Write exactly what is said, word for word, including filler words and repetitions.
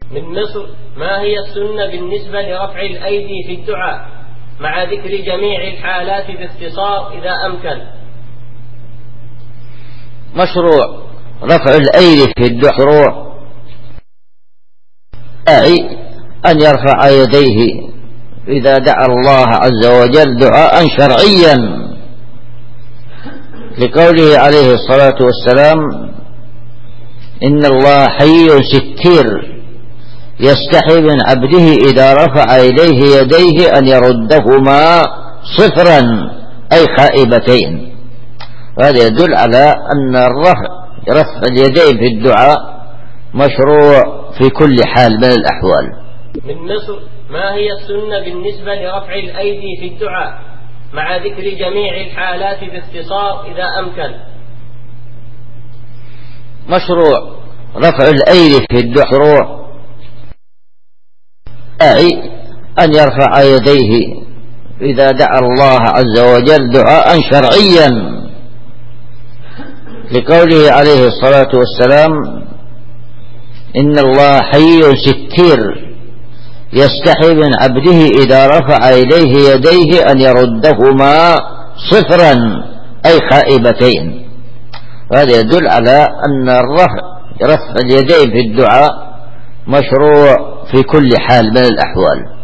من مصر: ما هي السنة بالنسبة لرفع الأيدي في الدعاء مع ذكر جميع الحالات باختصار إذا أمكن؟ مشروع رفع الأيدي في الدعاء مشروع أن يرفع يديه إذا دعا الله عز وجل دعاء شرعيا، لقوله عليه الصلاة والسلام: إن الله حي ستير يستحي من عبده إذا رفع إليه يديه أن يردهما صفرا أي خائبتين. هذا يدل على أن الرفع رفع اليدين في الدعاء مشروع في كل حال من الأحوال. من مصر: ما هي السنة بالنسبة لرفع الأيدي في الدعاء مع ذكر جميع الحالات باختصار إذا أمكن؟ مشروع رفع الأيدي في الدعاء مشروع أن يرفع يديه إذا دعا الله عز وجل دعاء شرعيا، لقوله عليه الصلاة والسلام: إن الله حي ستير يستحي من عبده إذا رفع إليه يديه أن يردهما صفرا أي خائبتين. هذا يدل على أن الرفع رفع اليدين في الدعاء مشروع في كل حال من الأحوال.